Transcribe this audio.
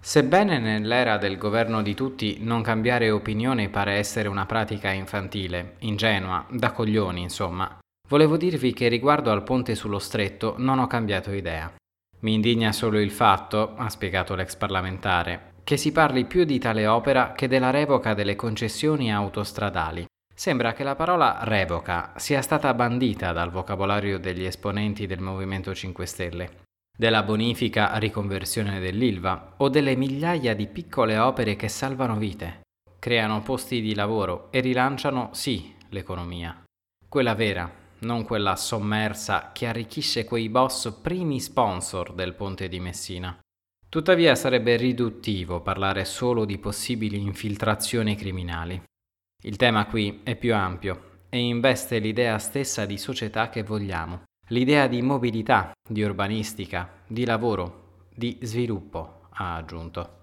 Sebbene nell'era del governo di tutti non cambiare opinione pare essere una pratica infantile, ingenua, da coglioni, insomma, volevo dirvi che riguardo al ponte sullo stretto non ho cambiato idea. Mi indigna solo il fatto, ha spiegato l'ex parlamentare, che si parli più di tale opera che della revoca delle concessioni autostradali. Sembra che la parola revoca sia stata bandita dal vocabolario degli esponenti del Movimento 5 Stelle. Della bonifica riconversione dell'Ilva o delle migliaia di piccole opere che salvano vite, creano posti di lavoro e rilanciano, sì, l'economia. Quella vera, non quella sommersa che arricchisce quei boss primi sponsor del ponte di Messina. Tuttavia sarebbe riduttivo parlare solo di possibili infiltrazioni criminali. Il tema qui è più ampio e investe l'idea stessa di società che vogliamo. L'idea di mobilità, di urbanistica, di lavoro, di sviluppo, ha aggiunto.